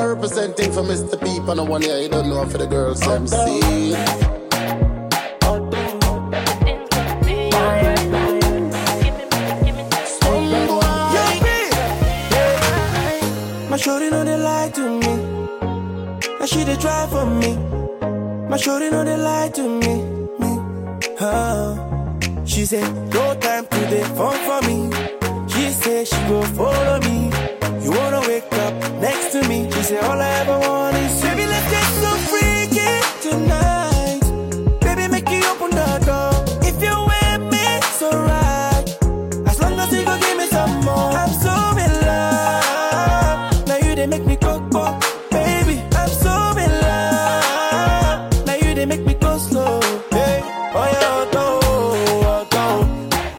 representing for Mr. Peep on the one here. You don't know for the girls MC. My shorty know they lie to me. Now she they try for me. My shorty know they lie to me. She said, no time to the phone for me. She said she go follow me. You wanna wake up next to me. She said, all I ever